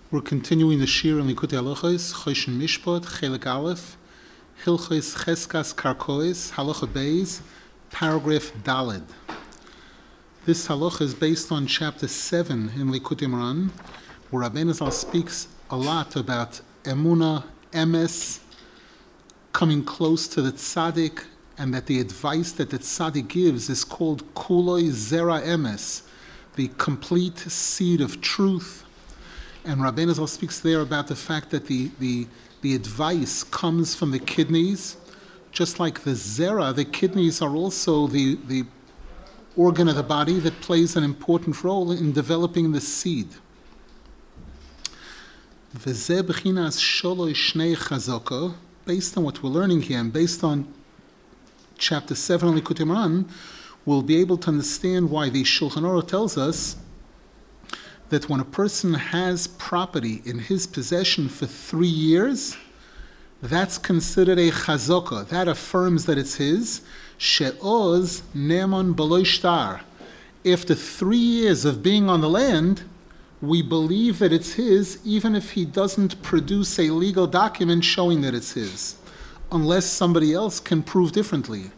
We're continuing the Shir in Likutei Halachos, Choshen Mishpat, Chelik Aleph, Hilchos Cheskas Karkois, Halacha Beis, paragraph Daled. This halacha is based on chapter 7 in Likutei Moharan, where Rabbeinu Zal speaks a lot about Emunah, Emes, coming close to the tzaddik, and that the advice that the tzaddik gives is called Kuloi Zera Emes, the complete seed of truth. And Rabbeinu Zal speaks there about the fact that the advice comes from the kidneys. Just like the zera, the kidneys are also the organ of the body that plays an important role in developing the seed. V'zeh b'chinas sholoi shnei chazaka, based on what we're learning here, and based on chapter 7 of Likutei Moharan, we'll be able to understand why the Shulchan Aruch tells us that when a person has property in his possession for 3 years, that's considered a chazaka. That affirms that it's his. She'oz ne'eman b'lo shtar. After 3 years of being on the land, we believe that it's his, even if he doesn't produce a legal document showing that it's his, unless somebody else can prove differently.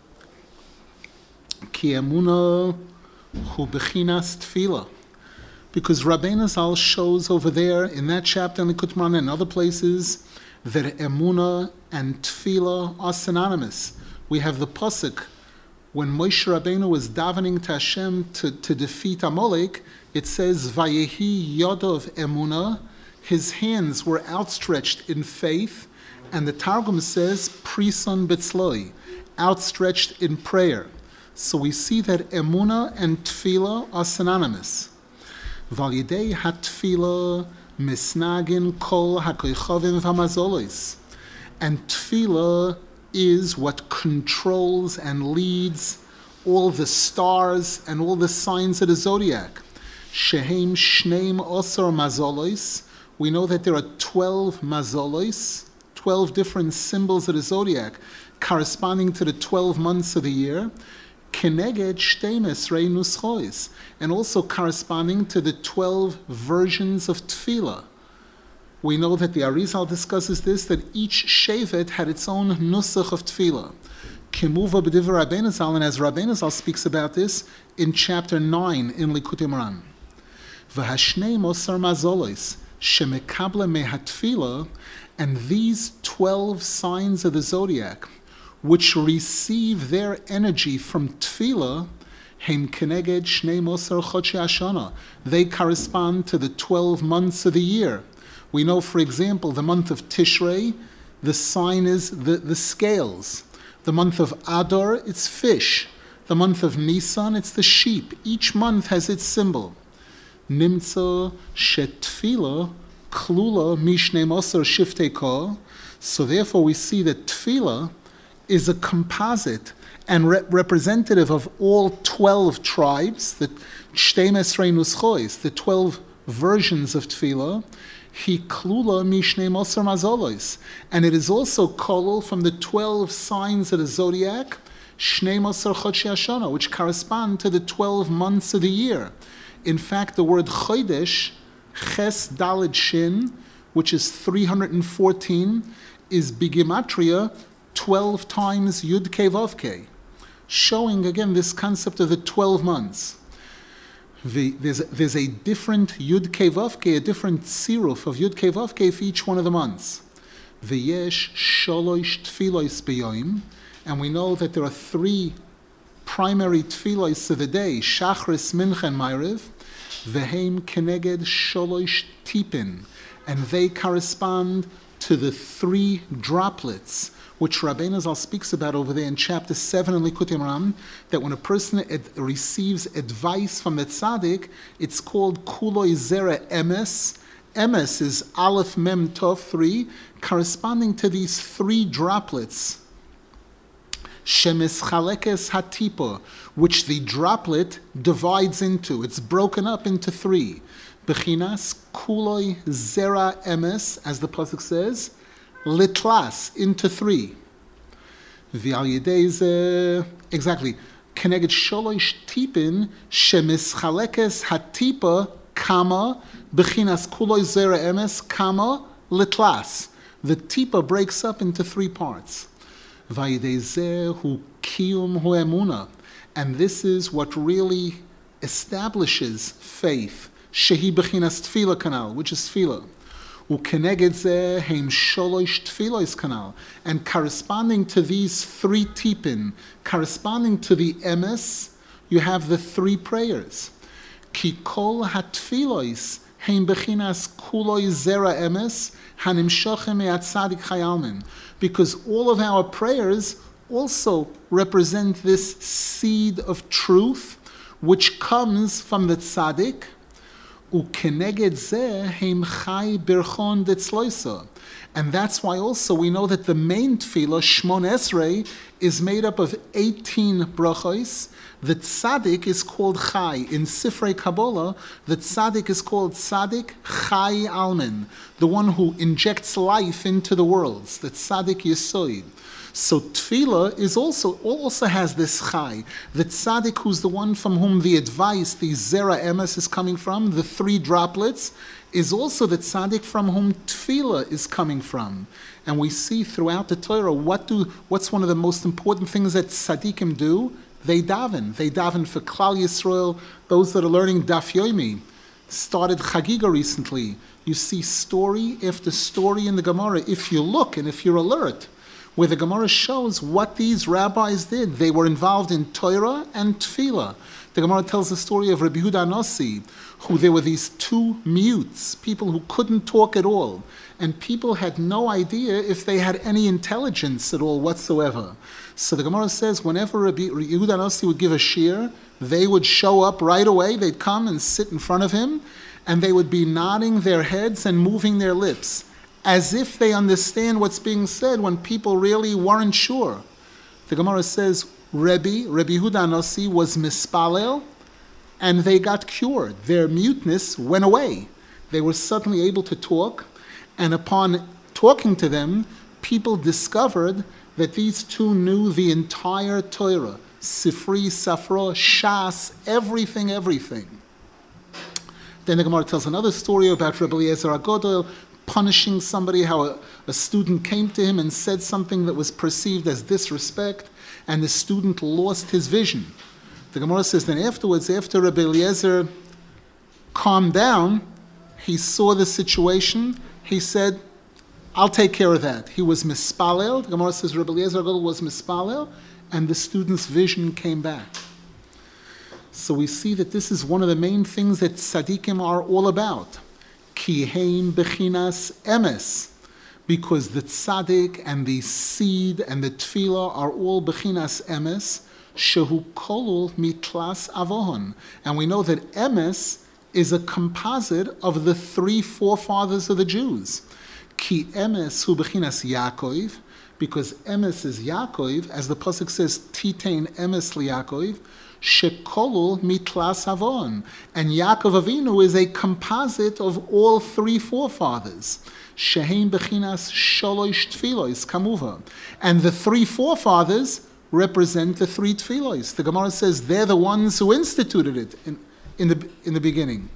Ki emunah hu b'chinas tefillah. Because Rabbeinu Zal shows over there in that chapter in Likutei Moharan and other places that emunah and tefillah are synonymous. We have the pasuk when Moshe Rabbeinu was davening to Hashem to defeat Amalek. It says Vayehi Yodov Emunah, his hands were outstretched in faith, and the Targum says Prison Betzloi, outstretched in prayer. So we see that emunah and tefillah are synonymous. Validei hatfila misnagin kol hakoichavim v'mazolos. And tefillah is what controls and leads all the stars and all the signs of the zodiac. Shehem shneim osor mazolos. We know that there are 12 mazolos, 12 different symbols of the zodiac corresponding to the 12 months of the year. Keneged shtemes rei nuschois, and also corresponding to the 12 versions of tefillah. We know that the Arizal discusses this, that each shevet had its own nusach of tefillah. Kimuva b'divrei Rabbeinu Zal, and as Rabbeinu Zal speaks about this in chapter 9 in Likutei Moharan. V'hashnei mosar mazolos shemekable mehatefillah, and these 12 signs of the zodiac, which receive their energy from tefillah, heim keneged shnei mosar chodshei hashana. They correspond to the 12 months of the year. We know, for example, the month of Tishrei, the sign is the scales. The month of Adar, it's fish. The month of Nisan, it's the sheep. Each month has its symbol. Nimtza shetfila klula mishnei mosar shiftei kol. So therefore we see that tefillah is a composite and representative of all 12 tribes, the Shtemes Rei Nuschois, the 12 versions of tefillah. Hi klula mishnei mosar mazolos, and it is also kolol from the 12 signs of the zodiac, shnei mosar chodshei hashana, which correspond to the 12 months of the year. In fact, the word chodesh, ches daled shin, which is 314, is bigematria 12 times Yud Kei Vav Kei, showing again this concept of the 12 months. There's a different Yud Kei Vav Kei, a different siruf of Yud Kei Vav Kei for each one of the months. V'yesh sholosh tfilos b'yoim, and we know that there are 3 primary tfilos of the day: Shachris, Mincha, and Ma'ariv. V'heim keneged sholosh tipin, and they correspond to the 3 droplets, which Rabbeinu Zal speaks about over there in chapter 7 in Likutei Moharan, that when a person receives advice from the tzaddik, it's called Kuloi Zera Emes. Emes is Aleph Mem Tov 3, corresponding to these 3 droplets. Shemis Chalekes Hatipa, which the droplet divides into. It's broken up into 3. Bechinas Kuloi Zera Emes, as the pasuk says, litlas, into 3. Exactly. Keneged sholosh tipin shemischalekes hatipa Kama bechinas kuloi zera emes, kama litlas. The tipa breaks up into three parts. Vayidezeh kiyum hu emuna. And this is what really establishes faith. Shehi bechinas tefillah kanal, which is tefillah. Ukeneged zeh heim sholosh tefillos kanal. And corresponding to these three tipin, corresponding to the emes, you have the three prayers. Ki kol hatfilos heim bechinas kuloi zera emes hanimshochem me'at tzadik chayalmen. Because all of our prayers also represent this seed of truth, which comes from the tzaddik. Ukeneged zeh heim chai birchon detzloisa. And that's why also we know that the main tefillah, Shmon Esrei, is made up of 18 brachos. The tzaddik is called Chai. In Sifrei Kabbalah, the tzaddik is called tzaddik Chai Almen, the one who injects life into the worlds, the tzaddik Yesod. So tefillah is also has this Chai. The tzaddik who's the one from whom the advice, the Zera Emes is coming from, the three droplets, is also the tzaddik from whom tefillah is coming from. And we see throughout the Torah, what's one of the most important things that tzaddikim do? They daven. They daven for Klal Yisrael. Those that are learning Daf Yomi started Chagiga recently. You see story after story in the Gemara, if you look and if you're alert, where the Gemara shows what these rabbis did. They were involved in Torah and Tefillah. The Gemara tells the story of Rabbi Yehuda Nossi, who there were these two mutes, people who couldn't talk at all, and people had no idea if they had any intelligence at all whatsoever. So the Gemara says whenever Rabbi Yehuda Nossi would give a shir, they would show up right away, they'd come and sit in front of him, and they would be nodding their heads and moving their lips, as if they understand what's being said when people really weren't sure. The Gemara says Rabbi Yehuda Nossi was mispalel, and they got cured. Their muteness went away. They were suddenly able to talk, and upon talking to them, people discovered that these two knew the entire Torah, Sifri, Safra, Shas, everything. Then the Gemara tells another story about Rabbi Eliezer HaGodol punishing somebody, how a student came to him and said something that was perceived as disrespect, and the student lost his vision. The Gemara says then afterwards, after Rabbi Eliezer calmed down, he saw the situation, he said, I'll take care of that. He was mispalel. The Gemara says Rabbi Eliezer HaGodol was mispalel, and the student's vision came back. So we see that this is one of the main things that tzaddikim are all about. Ki heim bechinas emes. Because the tzaddik and the seed and the tefillah are all bechinas emes, shehu kolul mitlas avohon. And we know that emes is a composite of the three forefathers of the Jews. Ki emes hu bechinas Yaakov, because emes is Yaakov, as the pasuk says, Titein emes liYaakov, shekolul mitlas avon. And Yaakov Avinu is a composite of all three forefathers. Sheheim bechinas sholosh tfilos kamuva. And the three forefathers represent the three tfilos. The Gemara says they're the ones who instituted it in the beginning.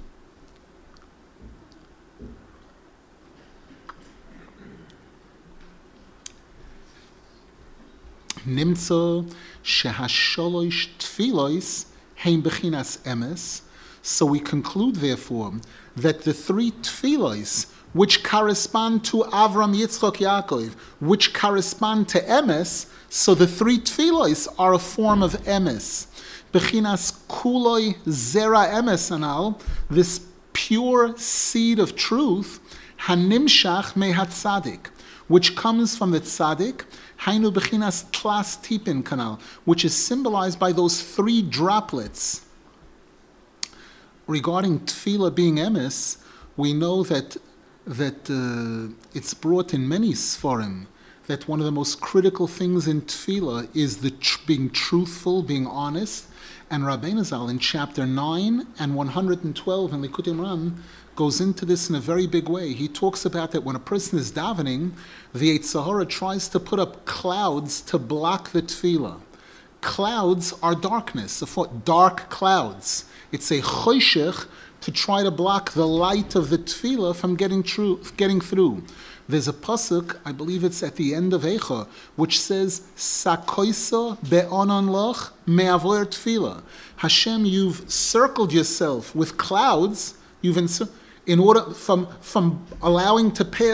Nimtzo shehasholosh tfilos heim bechinas emes. So we conclude, therefore, that the three tfilos, which correspond to Avram, Yitzchok, Yaakov, which correspond to emes, so the three tfilos are a form of emes. Bechinas kuloi zera emes anal, this pure seed of truth, hanimshach mehatzadik, which comes from the tzaddik, hainu bechinas tlas tipin kanal, which is symbolized by those three droplets. Regarding tefillah being emes, we know that it's brought in many sforim, that one of the most critical things in tefillah is being truthful, being honest. And Rabbeinu Zal in chapter 9 and 112 in Likutei Moharan goes into this in a very big way. He talks about that when a person is davening, the Yetzer Hara tries to put up clouds to block the tefillah. Clouds are darkness, dark clouds. It's a choshech to try to block the light of the tefillah from getting through. There's a pasuk, I believe it's at the end of Eicha, which says, Sakoisa be'onon loch me'avoyer tefillah. Hashem, you've circled yourself with clouds, in order from allowing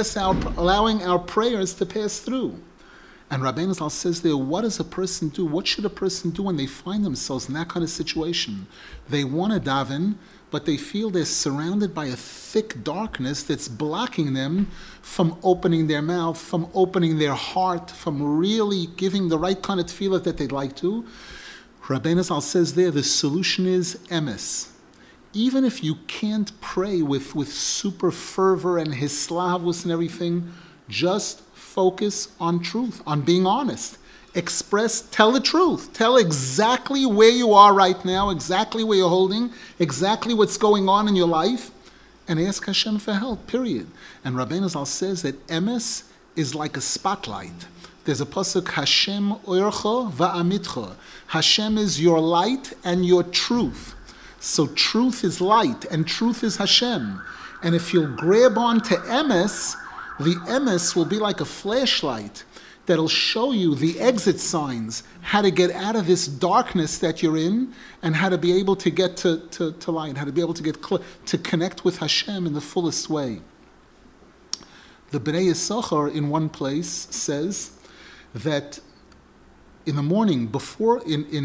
our prayers to pass through. And Rabbeinu Zal says there, what does a person do? What should a person do when they find themselves in that kind of situation? They want to daven, but they feel they're surrounded by a thick darkness that's blocking them from opening their mouth, from opening their heart, from really giving the right kind of tefillah that they'd like to. Rabbeinu Zal says there, the solution is emes. Even if you can't pray with super fervor and hislavus and everything, just focus on truth, on being honest. Tell the truth. Tell exactly where you are right now, exactly where you're holding, exactly what's going on in your life, and ask Hashem for help, period. And Rabbeinu Zal says that emes is like a spotlight. There's a pasuk, Hashem oircha va'amitcha. Hashem is your light and your truth. So truth is light and truth is Hashem. And if you'll grab on to emes, the emes will be like a flashlight that'll show you the exit signs, how to get out of this darkness that you're in, and how to be able to get to light, how to be able to get to connect with Hashem in the fullest way. The Bnei Yisachar in one place says that in the morning before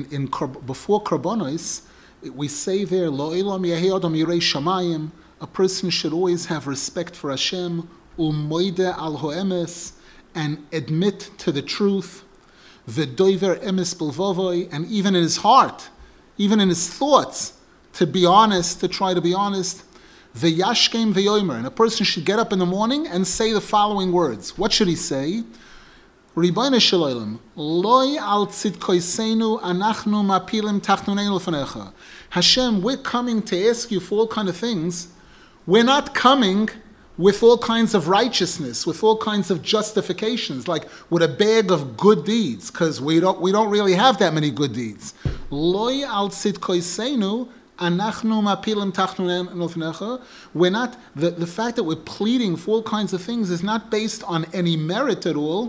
Karbonos, we say there, Lo Elam Yehi Adam Yirei Shamayim, a person should always have respect for Hashem, Umoide al Hoemes, and admit to the truth, V'doiver emes bilvovoi, and even in his heart, even in his thoughts, to be honest, to try to be honest, V'yashkem v'yomer, and a person should get up in the morning and say the following words. What should he say? Ribono shel olam, loy al tzidkoseinu anachnu mapilim tachnuneinu lefanecha. Hashem, we're coming to ask you for all kind of things. We're not coming with all kinds of righteousness, with all kinds of justifications, like with a bag of good deeds, because we don't really have that many good deeds. Loy al tzidkoseinu anachnu mapilim tachnuneinu lefanecha. We're not, the fact that we're pleading for all kinds of things is not based on any merit at all.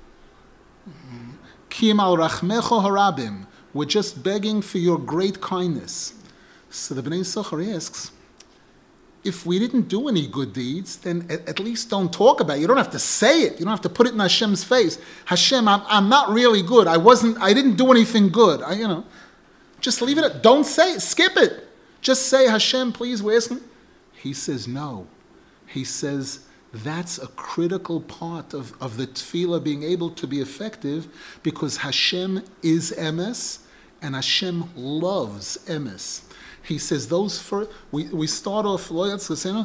Kim al rachmecho harabim. We're just begging for your great kindness. So the Bnei Yisachar asks, if we didn't do any good deeds, then at least don't talk about it. You don't have to say it. You don't have to put it in Hashem's face. Hashem, I'm not really good. I didn't do anything good. Just leave it. Don't say it. Skip it. Just say, Hashem, please, we're asking. He says no. He says, that's a critical part of the tefillah being able to be effective, because Hashem is emes and Hashem loves emes. He says those first, we start off, it says,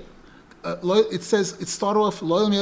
it start off,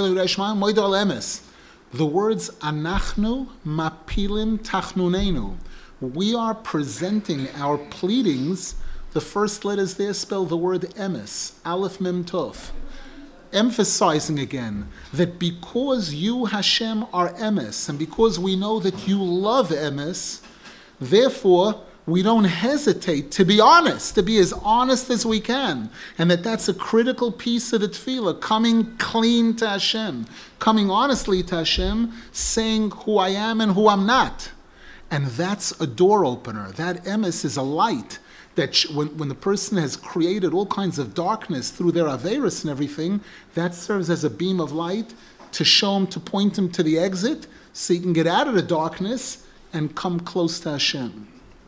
the words anachnu mapilim tachnunenu. We are presenting our pleadings, the first letters there spell the word emes, aleph mem tov. Emphasizing again that because you, Hashem, are emes, and because we know that you love emes, therefore we don't hesitate to be honest, to be as honest as we can, and that's a critical piece of the tefillah, coming clean to Hashem, coming honestly to Hashem, saying who I am and who I'm not. And that's a door opener. That emes is a light that when the person has created all kinds of darkness through their averis and everything, that serves as a beam of light to show him, to point him to the exit, so he can get out of the darkness and come close to Hashem.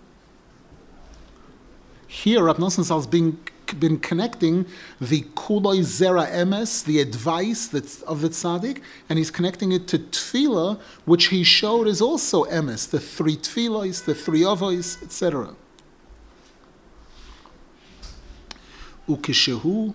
Here, Rav Nosson Zal's been connecting the kuloi zera emes, the advice that's of the tzaddik, and he's connecting it to tefillah, which he showed is also emes, the three tefillos, the three avos, etc. Therefore,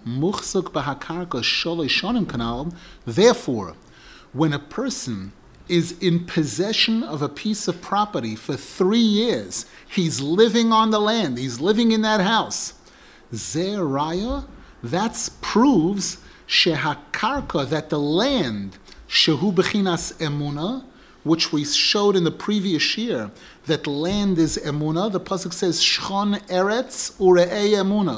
when a person is in possession of a piece of property for 3 years, he's living on the land, he's living in that house, Zeraya, that proves shehakarka, that the land, shehu bechinas emuna, which we showed in the previous year, that land is emuna. The pasuk says, Shchon eretz ure'ei emuna.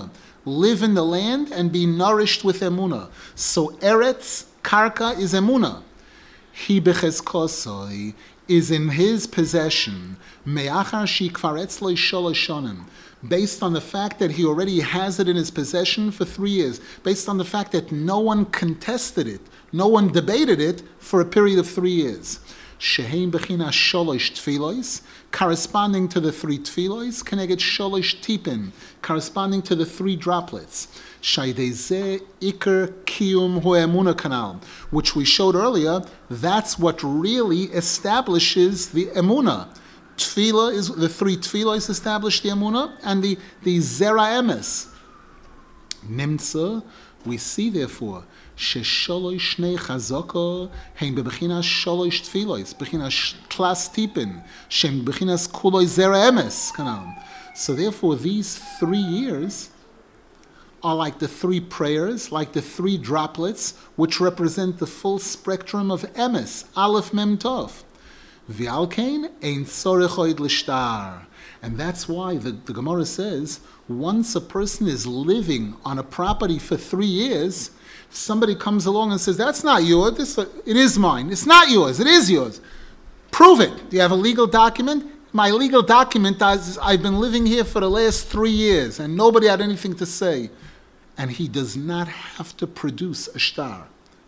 live in the land and be nourished with emunah. So Eretz, Karka is emunah. He bechezkosoi is in his possession, me'achar shikvar etzloi sholosh shonim, based on the fact that he already has it in his possession for 3 years, based on the fact that no one contested it, no one debated it for a period of 3 years. Sheheim bechina sholosh tfilos, corresponding to the 3 tfilos, keneged sholosh tipin, corresponding to the 3 droplets. Shaydeze Iker Kiyum Hoemuna Kanal, which we showed earlier, that's what really establishes the Emuna. Tefillah is the 3 tefillos establish the Emuna, and the Zera Emes. Nimtza, we see therefore, Shesholosh Shnei Chazoko, Heim Bebechinas Sholosh Tefillos, Bechinas Klas Tipin, Shem Bechinas Kuloi Zera Emes Kanal. So therefore, these 3 years are like the 3 prayers, like the 3 droplets, which represent the full spectrum of emes, aleph mem tov. V'alkein ein tzorech l'shtar. And that's why the Gemara says, once a person is living on a property for 3 years, somebody comes along and says, that's not yours, it is mine. It's not yours, it is yours. Prove it. Do you have a legal document? My legal document is I've been living here for the last 3 years and nobody had anything to say. And he does not have to produce a shtar.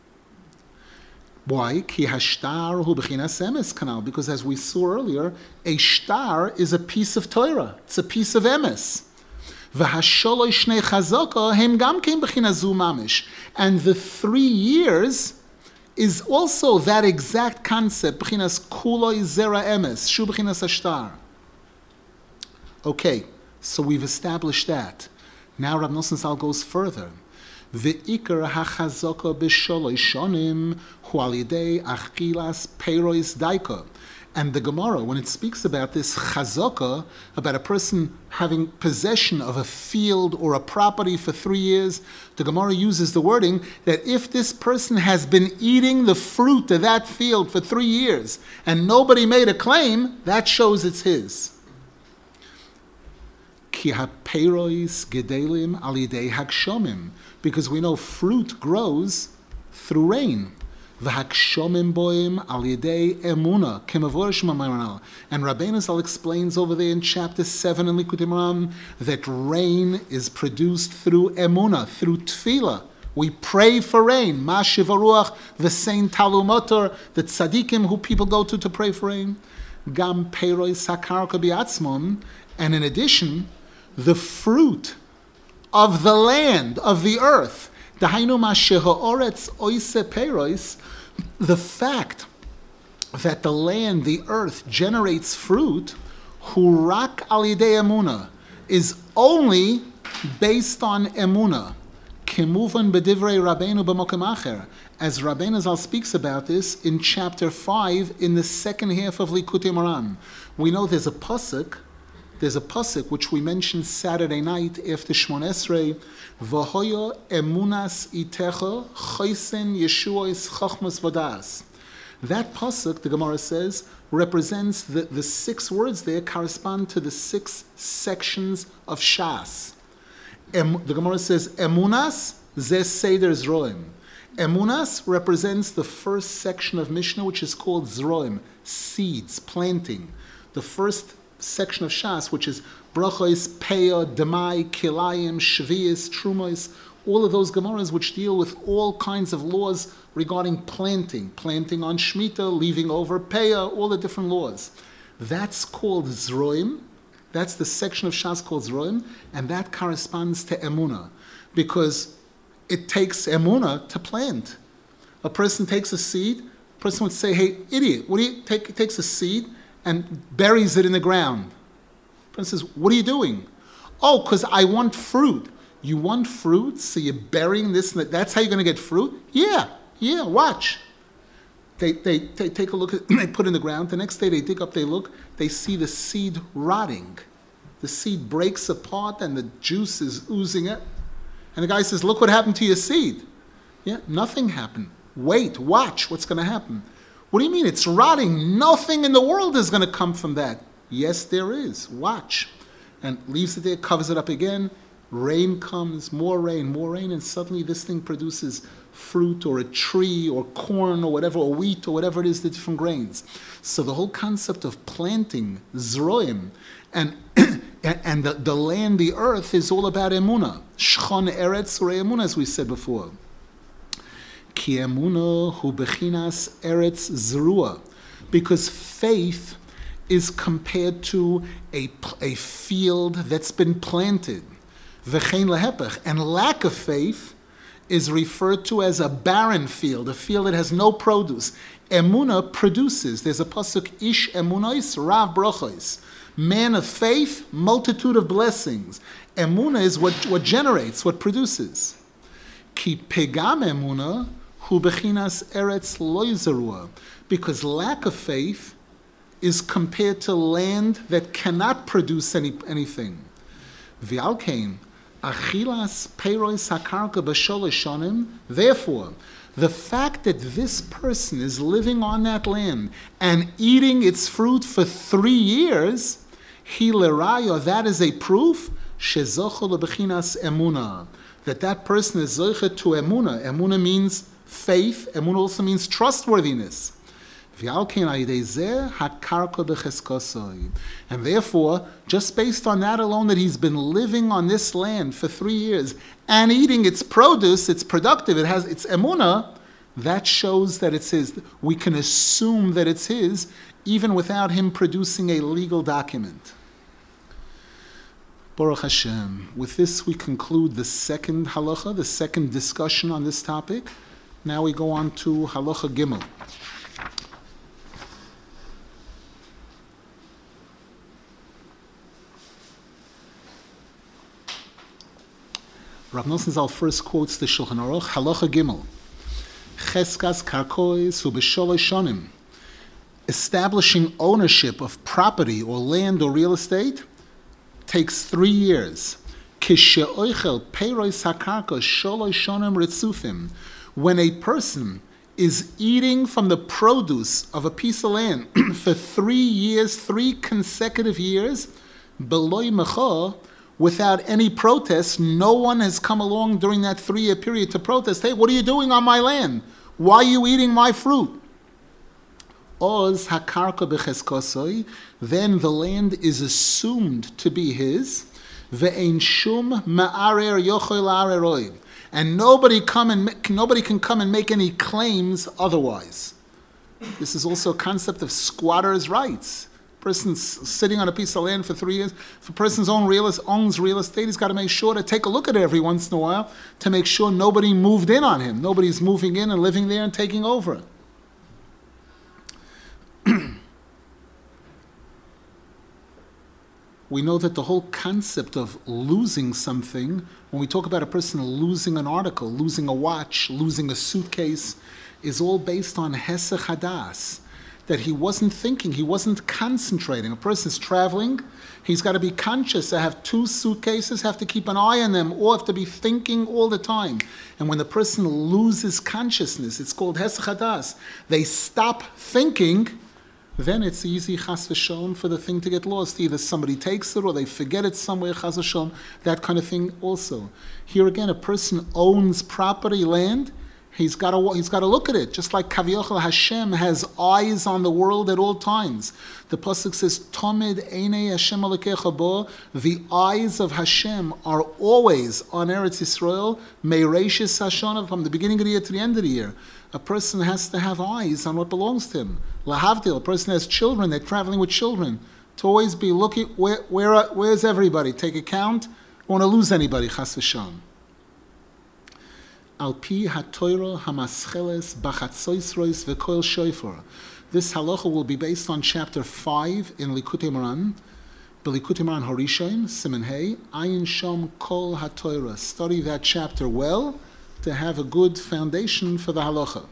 Why? Ki hashtar hu b'chinas emes kanal. Because as we saw earlier, a shtar is a piece of Torah. It's a piece of emes. V'hasholosh shnei chazaka hem gam kein b'chinas zu mamish. And the 3 years is also that exact concept. B'chinas kuloi zera emes. Shu b'chinas hashtar. Okay, so we've established that. Now Rav Nosson Zal goes further. Ve'ikar hachazaka b'sholosh shonim hu al yidei achkilas peiros daika. And the Gemara, when it speaks about this chazaka, about a person having possession of a field or a property for 3 years, the Gemara uses the wording that if this person has been eating the fruit of that field for 3 years and nobody made a claim, that shows it's his. Ki hapeiros gedelim al yidei hakshomim, because we know fruit grows through rain. V'hakshomim boim al yidei emuna kemavorish mamaranal. And Rabbeinu Zal explains over there in chapter 7 in Likutei Moharan that rain is produced through emuna, through tefillah. We pray for rain. Ma shivaruach v'sein talumotor, the tzaddikim who people go to pray for rain. Gam peiros hakarka biatzmon. And in addition, the fruit of the land, of the earth, the fact that the land, the earth, generates fruit, hurak al yidei emuna, is only based on emuna. Kemuvan b'divrei Rabbeinu b'mokem acher, as Rabbeinu Zal speaks about this in chapter 5 in the second half of Likutei Moharan. We know there's a pasuk which we mentioned Saturday night after Shmon Esrei, V'hoyo emunas itecha choisen Yeshuos chachmas v'das. That pasuk, the Gemara says, represents the 6 words there correspond to the 6 sections of Shas. The Gemara says, emunas zeh seder zroim. Emunas represents the first section of Mishnah, which is called zroim, seeds, planting. The first section of Shas, which is brachos, peah, demai, kilayim, shvius, trumos, all of those Gemaras which deal with all kinds of laws regarding planting on Shemitah, leaving over peah, all the different laws. That's called Zroim. That's the section of Shas called Zroim, and that corresponds to Emunah, because it takes Emunah to plant. A person takes a seed, a person would say, hey, idiot, what do you take? Takes a seed and buries it in the ground. The person says, what are you doing? Oh, because I want fruit. You want fruit, so you're burying this, and that's how you're going to get fruit? Yeah, watch. They take a look, they put it in the ground. The next day they dig up, they look, they see the seed rotting. The seed breaks apart and the juice is oozing it. And the guy says, look what happened to your seed. Yeah, nothing happened. Wait, watch what's going to happen. What do you mean? It's rotting. Nothing in the world is going to come from that. Yes, there is. Watch. And leaves it there, covers it up again. Rain comes, more rain, and suddenly this thing produces fruit or a tree or corn or whatever, or wheat or whatever it is, the different grains. So the whole concept of planting, zroim, and and the land, the earth, is all about emunah. Shchon eretz or emunah, as we said before. Ki emunah hu bechinas eretz zerua. Because faith is compared to a field that's been planted. V'chein lehepech. And lack of faith is referred to as a barren field, a field that has no produce. Emunah produces. There's a pasuk, ish emunois rav brochos. Man of faith, multitude of blessings. Emunah is what generates, what produces. Ki pegam emunah hu bechinas eretz lo zerua. Because lack of faith is compared to land that cannot produce anything. V'alkein, achilas peiros hakarka b'sholosh shonim. Therefore, the fact that this person is living on that land and eating its fruit for 3 years, hi leraya, that is a proof shezocho lebechinas emuna, that person is zoche to emuna. Emuna means faith. Emuna also means trustworthiness. And therefore, just based on that alone, that he's been living on this land for 3 years and eating its produce, it's productive, it has its emunah, that shows that it's his. We can assume that it's his, even without him producing a legal document. Baruch Hashem. With this, we conclude the second halacha, the second discussion on this topic. Now we go on to halacha gimel. Rav Nosson Zal first quotes the Shulchan Aruch, Halacha Gimel, Cheskas Karkois Ubesholosh Shonim. Establishing ownership of property or land or real estate takes 3 years. Kishe'oichel Peiros Hakarka Sholosh Shonim Ritzufim. When a person is eating from the produce of a piece of land for 3 years, 3 consecutive years, Beloi Mecha, without any protest, no one has come along during that 3-year period to protest. Hey, what are you doing on my land? Why are you eating my fruit? Oz hakarka b'cheskosoi, then the land is assumed to be his. Ve'ein shum ma'arer yochel areroi, and nobody can come and make any claims otherwise. This is also a concept of squatters' rights. Person's sitting on a piece of land for 3 years. If a person's owns real estate, he's got to make sure to take a look at it every once in a while to make sure nobody moved in on him. Nobody's moving in and living there and taking over. We know that the whole concept of losing something, when we talk about a person losing an article, losing a watch, losing a suitcase, is all based on hesech hadas. That he wasn't thinking, he wasn't concentrating. A person's traveling, he's got to be conscious. I have 2 suitcases, have to keep an eye on them, or have to be thinking all the time. And when the person loses consciousness, it's called hesech hadas. They stop thinking, then it's easy, chas v'sholom, for the thing to get lost. Either somebody takes it or they forget it somewhere, chas v'sholom, that kind of thing also. Here again, a person owns property, land. He's got to look at it, just like Kaviochel Hashem has eyes on the world at all times. The pasuk says, "Tomid einei Hashem alekecha bo." The eyes of Hashem are always on Eretz Yisrael, meireshis hashana, from the beginning of the year to the end of the year. A person has to have eyes on what belongs to him. Lahavdil, a person has children; they're traveling with children. To always be looking, where's everybody? Take account. Don't want to lose anybody. Chas v'shalom. Al pi hatoiro hamascheles bachatzoisrois v'koil shoifor. This halacha will be based on chapter 5 in Likutei Moharan, Belikutei Moharan Horishaim, Siman Hey, Ayin Shom Kol HaTorah. Study that chapter well to have a good foundation for the halacha.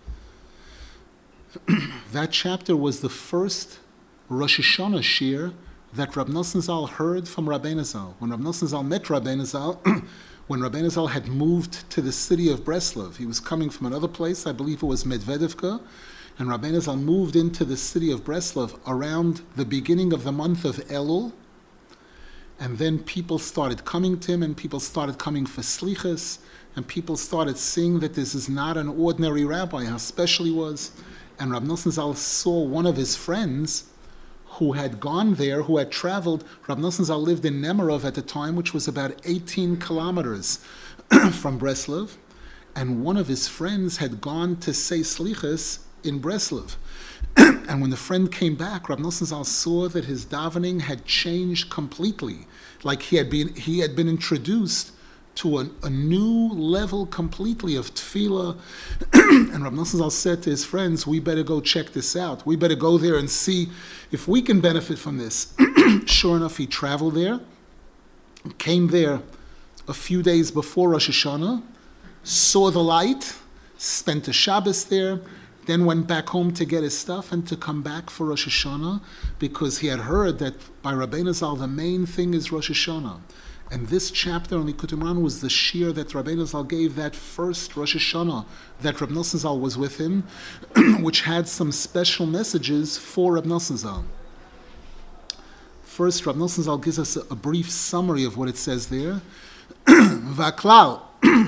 That chapter was the first Rosh Hashanah shir that Rab Nosson Zal heard from Rabbeinu Zal. When Rab Nosson Zal met Rabbeinu Zal, when Rabbeinu Zal had moved to the city of Breslov, he was coming from another place, I believe it was Medvedevka, and Rabbeinu Zal moved into the city of Breslov around the beginning of the month of Elul, And then people started coming to him, and people started coming for slichas, and people started seeing that this is not an ordinary rabbi, how special he was. And Rab Nosson Zal saw one of his friends who had gone there, who had traveled. Rab Nosson Zal lived in Nemirov at the time, which was about 18 kilometers from Breslov. And one of his friends had gone to say slichas in Breslov. And when the friend came back, Rab Nosson Zal saw that his davening had changed completely. Like he had been introduced to a new level completely of tefillah. And Rab Nosson Zal said to his friends, we better go check this out. We better go there and see if we can benefit from this. Sure enough, he traveled there, came there a few days before Rosh Hashanah, saw the light, spent a Shabbos there, then went back home to get his stuff and to come back for Rosh Hashanah, because he had heard that by Rabbeinu Zal the main thing is Rosh Hashanah. And this chapter on Likutei Moharan was the shir that Rabbeinu Zal gave that first Rosh Hashanah that Rab Nosson Zal was with him, which had some special messages for Rab Nosson Zal. First, Rab Nosson Zal gives us a brief summary of what it says there. V'aklal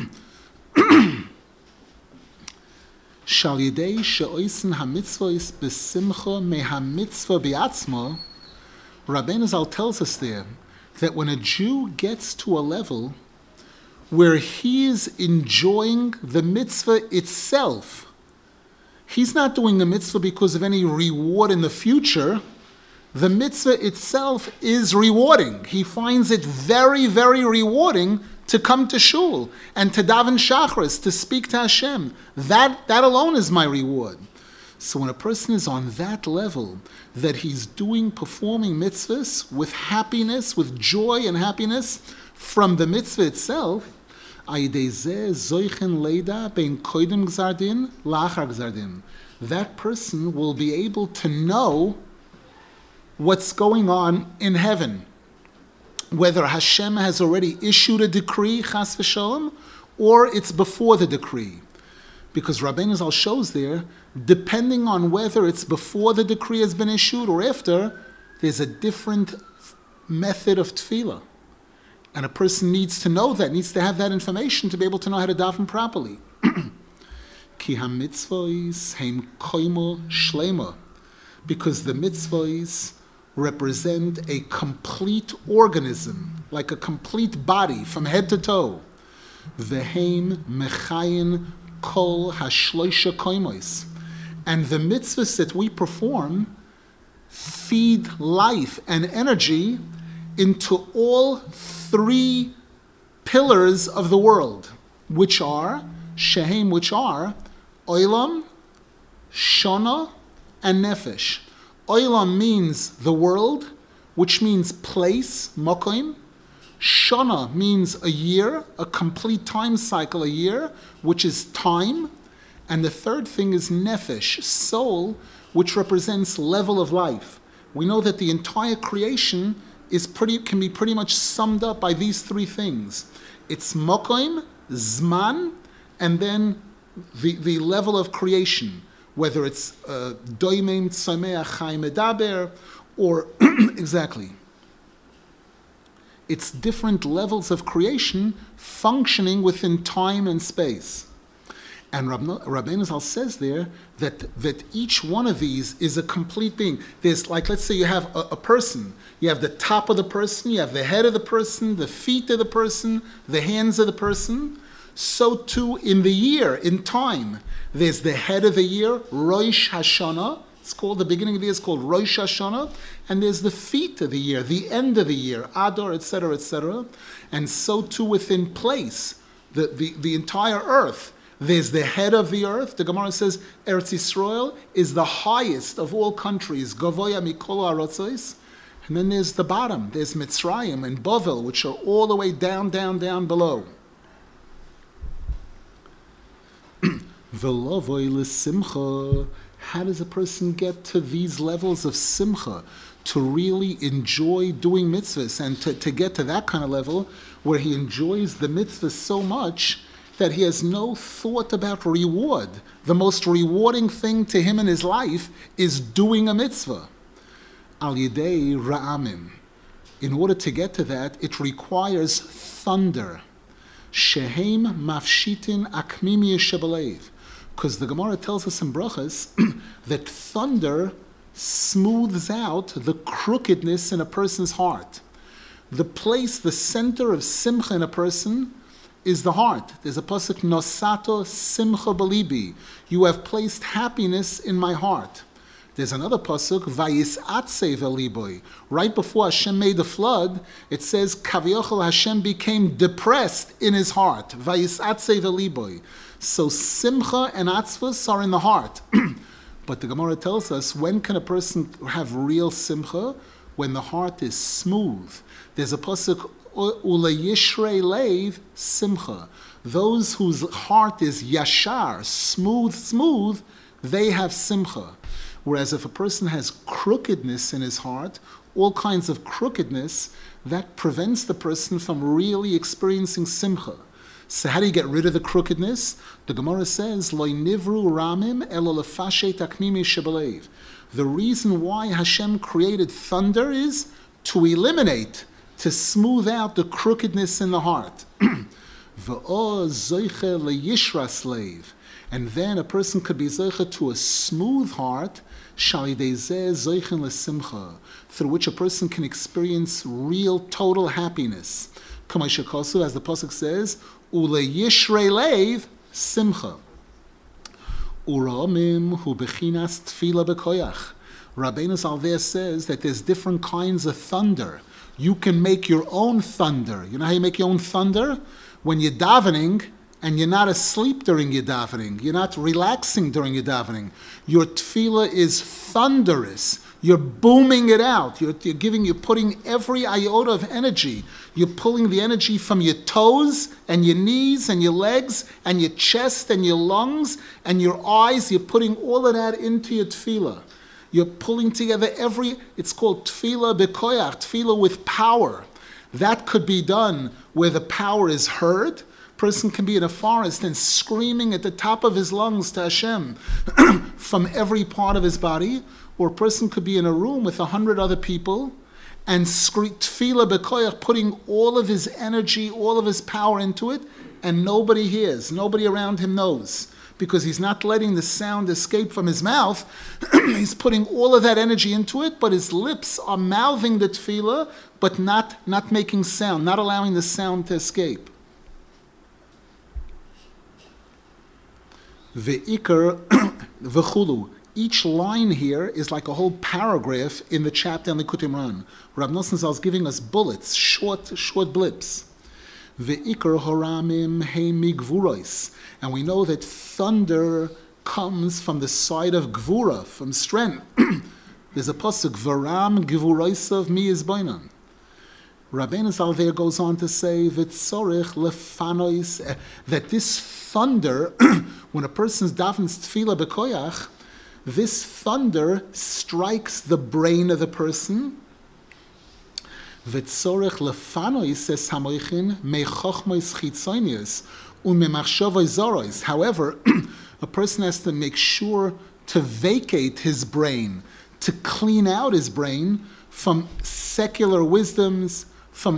Shal yedei she'oisen hamitzvos besimcha mehamitzvah biatzma. Rabbeinu Zal tells us there that when a Jew gets to a level where he is enjoying the mitzvah itself, he's not doing the mitzvah because of any reward in the future. The mitzvah itself is rewarding. He finds it very, very rewarding to come to shul and to daven shachris, to speak to Hashem. That alone is my reward. So when a person is on that level, that he's performing mitzvahs with happiness, with joy and happiness from the mitzvah itself, that person will be able to know what's going on in heaven. Whether Hashem has already issued a decree, chas v'shalom, or it's before the decree. Because Rabbeinu Zal shows there, depending on whether it's before the decree has been issued or after, there's a different method of tefillah. And a person needs to know that, needs to have that information to be able to know how to daven properly. Ki ha-mitzvos heim koimo shlema. Because the mitzvahs represent a complete organism, like a complete body from head to toe. V'heim mechayin kol hashloisha koimos. And the mitzvahs that we perform feed life and energy into all three pillars of the world, which are olam, shana, and nefesh. Olam means the world, which means place, mokoim. Shana means a year, a complete time cycle, a year, which is time. And the third thing is nefesh, soul, which represents level of life. We know that the entire creation can be pretty much summed up by these three things. It's mokoim, zman, and then the level of creation, whether it's doimim, tzomeach, chai, medaber, or exactly. It's different levels of creation functioning within time and space. And Rabbeinu Zal says there that each one of these is a complete being. There's, like, let's say you have a person. You have the top of the person, you have the head of the person, the feet of the person, the hands of the person. So too in the year, in time, there's the head of the year, Rosh Hashanah. It's called, the beginning of the year is called Rosh Hashanah. And there's the feet of the year, the end of the year, Adar, etc., etc. And so too within place, the entire earth. There's the head of the earth. The Gemara says Eretz Yisrael is the highest of all countries, Gavoya Mikol Arotzos. And then there's the bottom. There's Mitzrayim and Bavel, which are all the way down, down, down below. Velovoi l'simcha. How does a person get to these levels of simcha, to really enjoy doing mitzvahs, and to get to that kind of level where he enjoys the mitzvahs so much that he has no thought about reward? The most rewarding thing to him in his life is doing a mitzvah. Al yidei ra'amim. In order to get to that, it requires thunder. Shehem mafshitin akmimi shebalev. Because the Gemara tells us in Brachas that thunder smooths out the crookedness in a person's heart. The place, the center of simcha in a person is the heart. There's a pasuk, nosato simcha balibi. You have placed happiness in my heart. There's another pasuk, vayisatse veliboy. Right before Hashem made the flood, it says, Kaviochel Hashem became depressed in his heart. Vayisatse veliboy. So simcha and atzvus are in the heart. But the Gemara tells us, when can a person have real simcha? When the heart is smooth. There's a pasuk, ulayishrei leiv simcha. Those whose heart is yashar, smooth, they have simcha. Whereas if a person has crookedness in his heart, all kinds of crookedness, that prevents the person from really experiencing simcha. So how do you get rid of the crookedness? The Gemara says, Lo nivru ramim elo lefashet akmimi shebalev. The reason why Hashem created thunder is to eliminate, to smooth out the crookedness in the heart. V'o zoiche leyishras leiv. And then a person could be zoiche to a smooth heart, shalidezeh zoichen lesimcha, through which a person can experience real, total happiness. Kamei as the pasuk says, uleyishrei leiv simcha. Uramim hu bechinas tefila bekoyach. Rabbeinu Zalveh says that there's different kinds of thunder. You can make your own thunder. You know how you make your own thunder? When you're davening and you're not asleep during your davening, you're not relaxing during your davening. Your tefillah is thunderous. You're booming it out. You're putting every iota of energy. You're pulling the energy from your toes and your knees and your legs and your chest and your lungs and your eyes. You're putting all of that into your tefillah. You're pulling together it's called tefillah bekoyach, tefillah with power. That could be done where the power is heard. Person can be in a forest and screaming at the top of his lungs to Hashem from every part of his body. Or a person could be in a room with 100 other people and scream tefillah bekoyach, putting all of his energy, all of his power into it, and nobody hears, nobody around him knows, because he's not letting the sound escape from his mouth. He's putting all of that energy into it, but his lips are mouthing the tefillah, but not making sound, not allowing the sound to escape. Ve'ikar v'chulu. Each line here is like a whole paragraph in the chapter on the Likutei Moharan. Rab Nosson Zal is giving us bullets, short blips. Ve'ikar horamim he migvuros. And we know that thunder comes from the side of gvura, from strength. There's a pasuk, Varam gvurosav mi yizboinan. Rabbeinu Zalveh goes on to say, V'tzorich lefanois, that this thunder, when a person's davens tefillah bekoyach, this thunder strikes the brain of the person. V'tzorich lefanois es hamoichin mechochmois chitzonius umemachshavos zoros. However, a person has to make sure to vacate his brain, to clean out his brain from secular wisdoms, from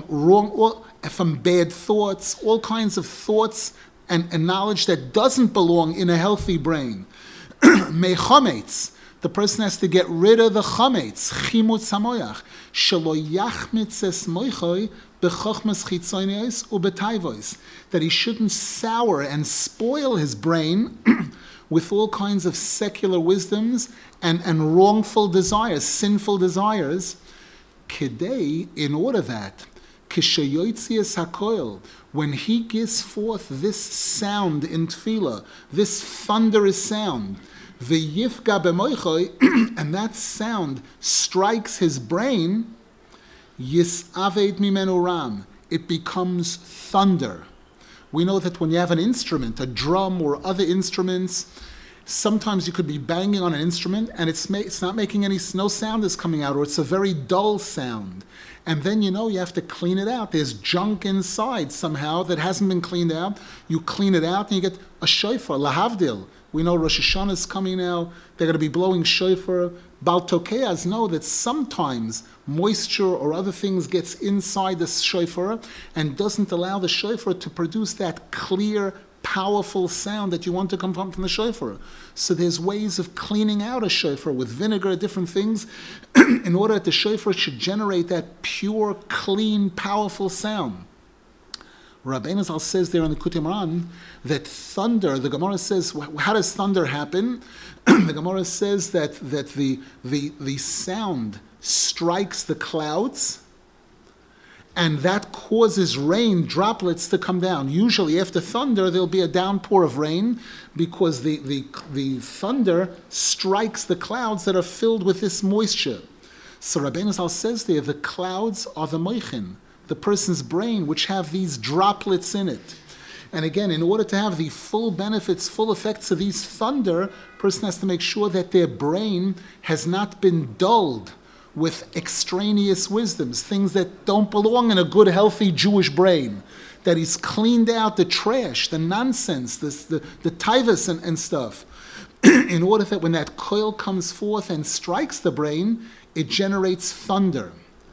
bad thoughts, all kinds of thoughts and knowledge that doesn't belong in a healthy brain. Mechometz, the person has to get rid of the chometz, chimutz hamoyach, shelo yachmitz es moichoi bechochmas chitzonios ubetayvos, that he shouldn't sour and spoil his brain with all kinds of secular wisdoms and wrongful desires, sinful desires. Kedei, in order that, kishayoitzias hakoil, when he gives forth this sound in tefillah, this thunderous sound, v'yifga b'moichoi, and that sound strikes his brain, yisaved mimenu ram, it becomes thunder. We know that when you have an instrument, a drum or other instruments, sometimes you could be banging on an instrument and it's not making no sound is coming out, or it's a very dull sound. And then you have to clean it out. There's junk inside somehow that hasn't been cleaned out. You clean it out and you get a shofar, lahavdil. We know Rosh Hashanah is coming now. They're going to be blowing shofar, Baltokeas know that sometimes moisture or other things gets inside the shofar and doesn't allow the shofar to produce that clear, powerful sound that you want to come from the shofar. So there's ways of cleaning out a shofar with vinegar, different things, in order that the shofar should generate that pure, clean, powerful sound. Rabbeinu Zal says there in the Kutei Moharan that thunder, the Gemara says, how does thunder happen? The Gemara says that the sound strikes the clouds, and that causes rain droplets to come down. Usually after thunder, there'll be a downpour of rain because the thunder strikes the clouds that are filled with this moisture. So Rabbeinu Zal says there, the clouds are the moichin, the person's brain, which have these droplets in it. And again, in order to have the full benefits, full effects of these thunder, a person has to make sure that their brain has not been dulled with extraneous wisdoms, things that don't belong in a good, healthy Jewish brain, that he's cleaned out the trash, the nonsense, the taivas and stuff, in order that when that coil comes forth and strikes the brain, it generates thunder.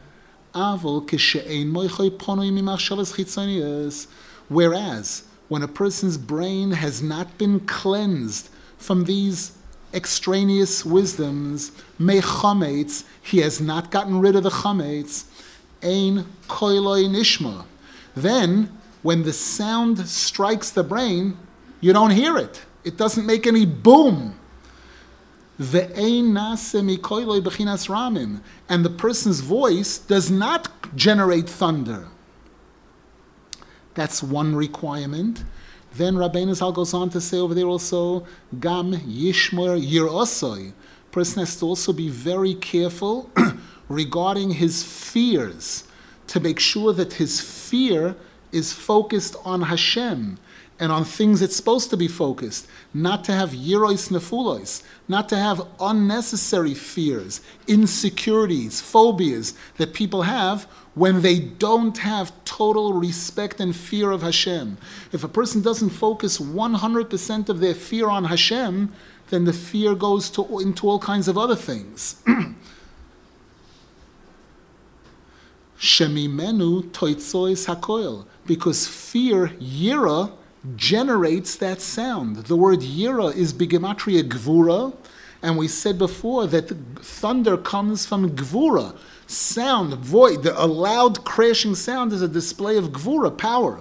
Whereas, when a person's brain has not been cleansed from these extraneous wisdoms, mechametz, he has not gotten rid of the chametz, ein koiloi nishma. Then, when the sound strikes the brain, you don't hear it. It doesn't make any boom. Ve'ein nase mikoiloi bechinas ramim. And the person's voice does not generate thunder. That's one requirement. Then Rabbeinu Zal goes on to say over there also, Gam Yishmor Yirosoi. Person has to also be very careful regarding his fears, to make sure that his fear is focused on Hashem and on things it's supposed to be focused, not to have Yirois Nefulois, not to have unnecessary fears, insecurities, phobias that people have when they don't have total respect and fear of Hashem. If a person doesn't focus 100% of their fear on Hashem, then the fear goes into all kinds of other things. Shemimenu toitzois hakoil, because fear, yira, generates that sound. The word yira is bigematria gvura, and we said before that thunder comes from gvura. Sound, void, a loud crashing sound is a display of gvura, power.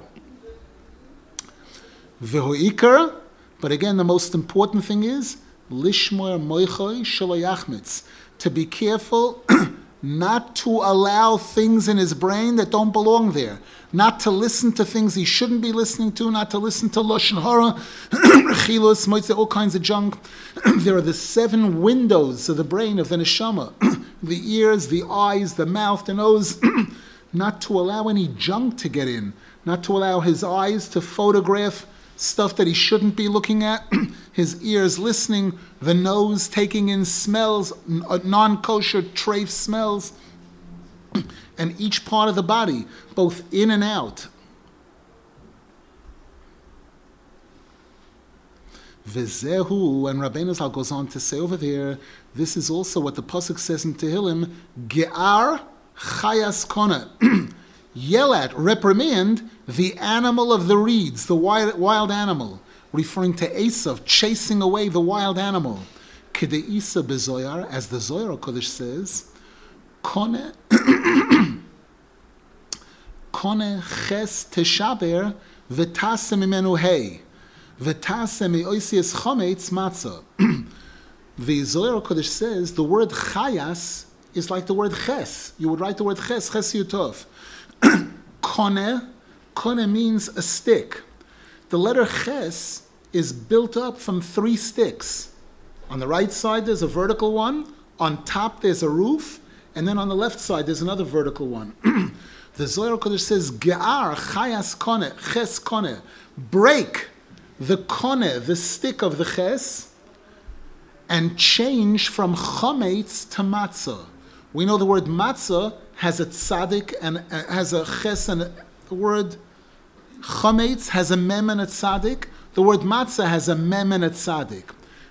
V'ho'ikar, but again, the most important thing is lishmor moichoi shelo, to be careful not to allow things in his brain that don't belong there, not to listen to things he shouldn't be listening to, not to listen to lashon hara, chilus, moitze, all kinds of junk. There are the 7 windows of the brain of the neshama, the ears, the eyes, the mouth, the nose, not to allow any junk to get in, not to allow his eyes to photograph stuff that he shouldn't be looking at, his ears listening, the nose taking in smells, non-kosher treif smells, and each part of the body, both in and out. V'zehu, and Rabbeinu Zal goes on to say over there, this is also what the pasuk says in Tehillim, Ge'ar chayas kona. Yell at, reprimand the animal of the reeds, the wild animal, referring to Esav, chasing away the wild animal. Kedeisa bezoyar, as the Zohar Kodesh says, kone ches teshaber v'tase mimenu hei v'tase me'oisies chometz matzah. The Zohar Kodesh says the word chayas is like the word ches. You would write the word ches yutov. Kone means a stick. The letter ches is built up from 3 sticks. On the right side there's a vertical one, on top there's a roof, and then on the left side there's another vertical one. The Zohar Kodesh says, Ge'ar chayas kone, ches kone. Break the kone, the stick of the ches, and change from chometz to matzah. We know the word matzah has a tzaddik and has a ches, and the word chometz has a mem and a tzaddik. The word matzah has a mem and a tzaddik.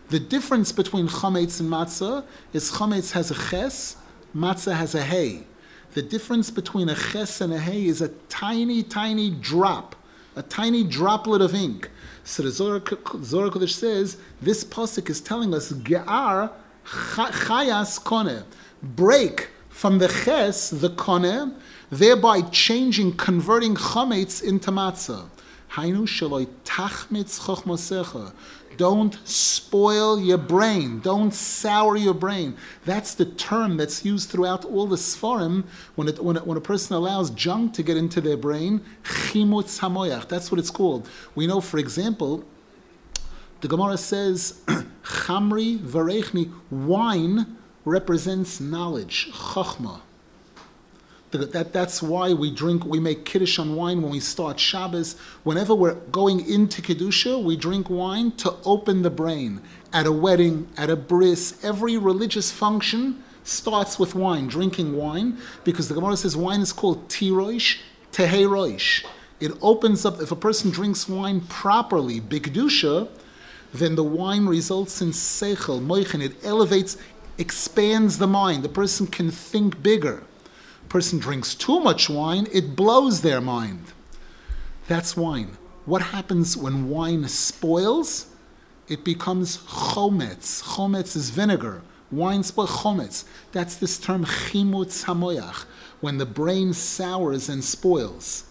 The difference between chametz and matzah is chametz has a ches, matzah has a hay. The difference between a ches and a hay is a tiny, tiny drop, a tiny droplet of ink. So the Zohar Kodesh says, this pasuk is telling us, Ge'ar chayas koneh, break from the ches, the koneh, thereby changing, converting chametz into matzah. Hainu sheloi tachmitz chochmosecha. Don't spoil your brain. Don't sour your brain. That's the term that's used throughout all the Sfarim when a person allows junk to get into their brain. Chimutz hamoyach. That's what it's called. We know, for example, the Gemara says, Chamri varechni, wine represents knowledge, chachma. That's why we make Kiddush on wine when we start Shabbos. Whenever we're going into Kedusha, we drink wine to open the brain. At a wedding, at a bris, every religious function starts with wine, drinking wine, because the Gemara says wine is called tiroish, teheroish. It opens up, if a person drinks wine properly, bigdusha, then the wine results in seichel, moichin. It elevates, expands the mind. The person can think bigger. Person drinks too much wine, it blows their mind. That's wine. What happens when wine spoils? It becomes chometz. Chometz is vinegar. Wine spoils, chometz. That's this term chimutz hamoyach, when the brain sours and spoils.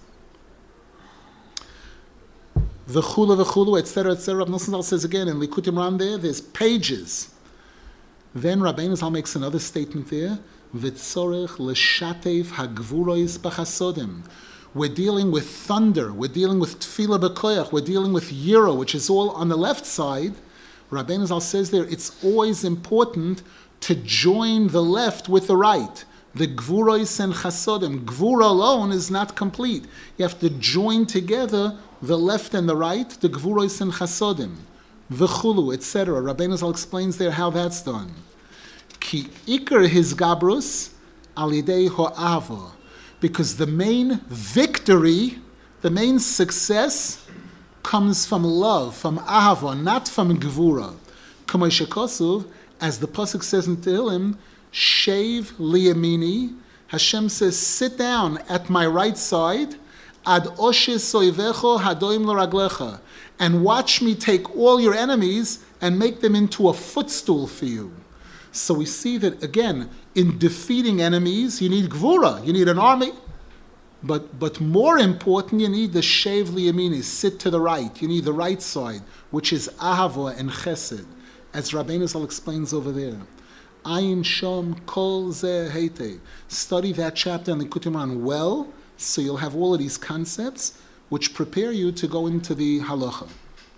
V'chulu, etc., etc. Rav Nosson Zal says again in Likutim Ram there's pages. Then Rabbeinu Zal makes another statement there. V'tzorech l'shatev hagvurois b'chasodim. We're dealing with thunder. We're dealing with tefillah b'koyach. We're dealing with yira, which is all on the left side. Rabbeinu Zal says there, it's always important to join the left with the right. The gvurois and chasodim. Gvura alone is not complete. You have to join together the left and the right, the gvurois and chasodim. V'chulu, etc. Rabbeinu Zal explains there how that's done. Ki ikar his gabrus alidei ho'ava, because the main victory, the main success, comes from love, from ahava, not from gevura. K'may shekosuv, as the pasuk says in Tehillim, shev liyamini. Hashem says, sit down at my right side, ad oshes soivecho hadoim l'raglecha, and watch me take all your enemies and make them into a footstool for you. So we see that, again, in defeating enemies, you need gvura, you need an army. But more important, you need the shev liyamini, sit to the right. You need the right side, which is ahava and chesed, as Rabbeinu Zal explains over there. Ayin shom kol ze heite. Study that chapter in the Likutim Ran well, so you'll have all of these concepts, which prepare you to go into the halacha.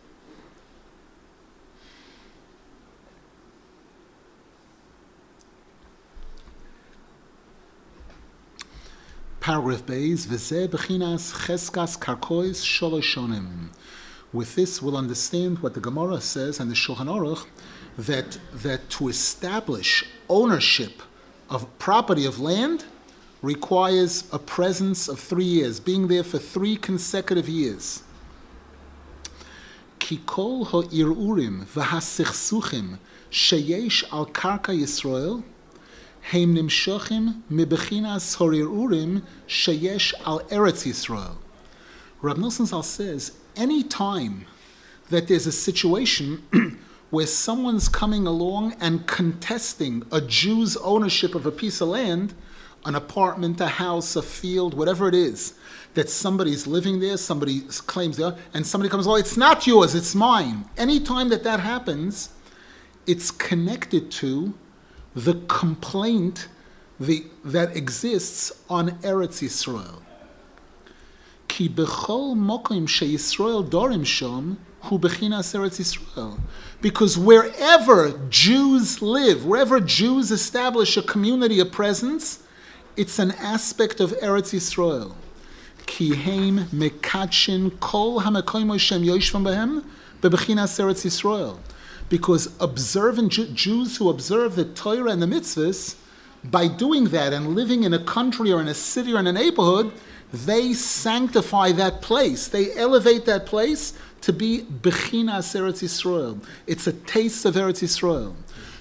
Paragraph Beis, V'zeh b'chinas cheskas karkois sholosh shonim. With this, we'll understand what the Gemara says and the Shulchan Aruch, that to establish ownership of property of land requires a presence of 3 years, being there for 3 consecutive years. Ki kol ha'ir'urim v'ha'sichsuchim sheyesh al karka Yisrael Heim nimshachim mibechinas ha'ir'urim sheyesh al Eretz Yisrael. Rab Nosson Zal says, any time that there's a situation where someone's coming along and contesting a Jew's ownership of a piece of land, an apartment, a house, a field, whatever it is, that somebody's living there, somebody claims there, and somebody comes along, it's not yours, it's mine. Anytime that happens, it's connected to the complaint that exists on Eretz Yisrael. Ki bechol mokim sheYisrael dorim shom hu bechinas Eretz Yisrael. Because wherever Jews live, wherever Jews establish a community, a presence, it's an aspect of Eretz Yisrael. Ki heim mekadshin kol hamekoyim shem yoshvam behem bebechinas Eretz Yisrael. Because observant Jews who observe the Torah and the mitzvahs, by doing that and living in a country or in a city or in a neighborhood, they sanctify that place. They elevate that place to be Bechinas Eretz Yisrael. It's a taste of Eretz Yisrael.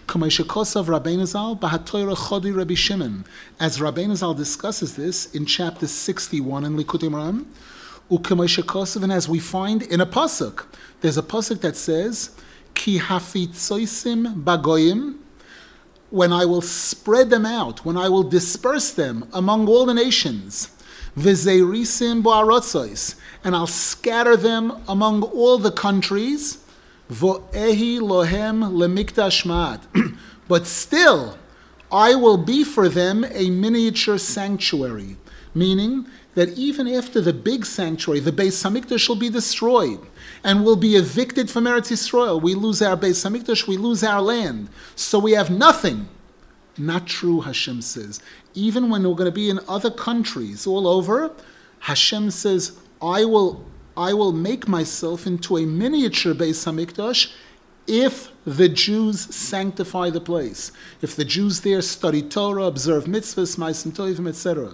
As Rabbeinu Zal discusses this in chapter 61 in Likutei Moharan, and as we find in a pasuk, there's a pasuk that says, Ki hafitzoisim bagoyim, when I will spread them out, when I will disperse them among all the nations, v'zeirisim bo'arotzois, and I'll scatter them among all the countries, vo'ehi lohem lemikdash ma'at. But still, I will be for them a miniature sanctuary, meaning that even after the big sanctuary, the Beis Hamikdash will be destroyed and will be evicted from Eretz Yisrael. We lose our Beis Hamikdash, we lose our land, so we have nothing. Not true, Hashem says. Even when we're going to be in other countries all over, Hashem says, I will make myself into a miniature Beis Hamikdash if the Jews sanctify the place. If the Jews there study Torah, observe mitzvahs, ma'asim tovim, etc.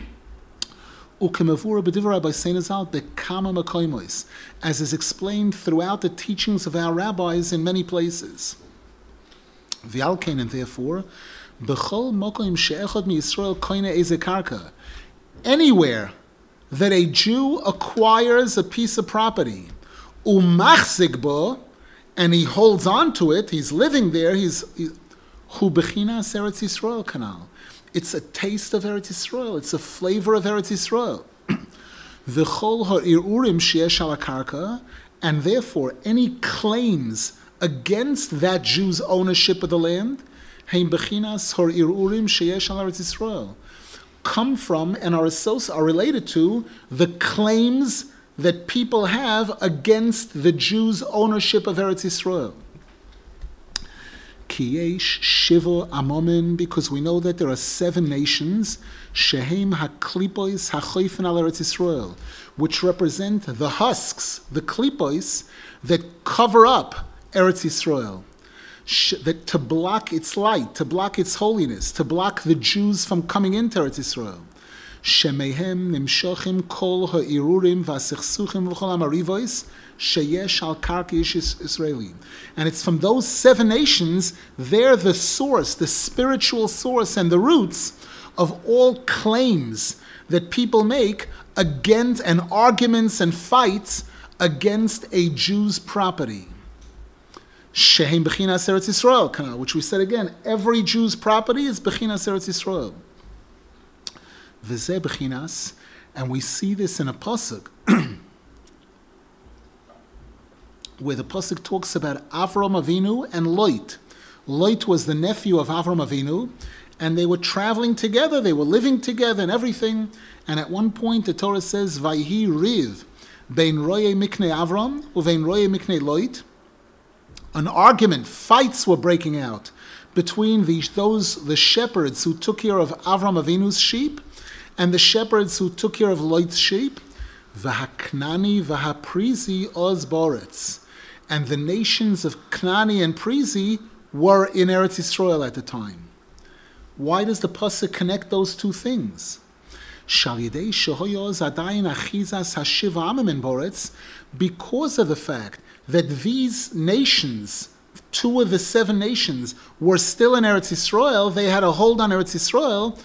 As is explained throughout the teachings of our rabbis in many places. V'alkein, and therefore, anywhere that a Jew acquires a piece of property, umachzik bo, and he holds on to it, he's living there, hu bechinas Eretz Yisrael kanal. It's a taste of Eretz Yisrael. It's a flavor of Eretz Yisrael. V'chol ha'ir'urim sheyesh al karka, and therefore any claims against that Jew's ownership of the land, heim bechinas ha'ir'urim sheyesh al Eretz Yisrael, come from and are related to the claims that people have against the Jews' ownership of Eretz Yisrael. Kiyesh Shiva Amomin, because we know that there are 7 nations, Shehem HaKlipois HaChoifen al Eretz Yisrael, which represent the husks, the klipois, that cover up Eretz Yisrael, that to block its light, to block its holiness, to block the Jews from coming into Eretz Yisrael. Shemehem Nimshochim Kol HaIrurim VaSechsuchim V'chol HaMarivois Sheyesh al Karka Israeli. And it's from those 7 nations, they're the source, the spiritual source and the roots of all claims that people make against, and arguments and fights against a Jew's property. Shehem Bechinas Eretz Yisrael, which we said again, every Jew's property is Bechinas Eretz Yisrael. V'zeh Bechinas, and we see this in a pasuk, where the pasuk talks about Avram Avinu and Lot. Lot was the nephew of Avram Avinu, and they were traveling together, they were living together and everything. And at one point the Torah says, Vayhi riv bein roye miknei Avram uvein roye miknei Lot. An argument, fights were breaking out between the shepherds who took care of Avram Avinu's sheep and the shepherds who took care of Lot's sheep. V'haknani v'haprizi oz boretz. And the nations of Knani and Prizi were in Eretz Yisrael at the time. Why does the pasuk connect those two things? Because of the fact that these nations, 2 of the 7 nations, were still in Eretz Yisrael, they had a hold on Eretz Yisrael.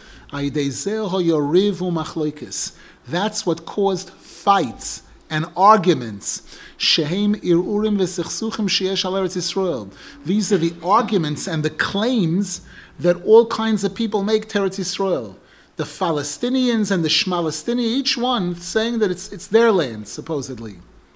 That's what caused fights and arguments. Shehem irurim v'sechsuchim sheyesh al Eretz Yisrael. These are the arguments and the claims that all kinds of people make to Eretz Yisrael. The Palestinians and the Shmalistini, each one saying that it's their land, supposedly.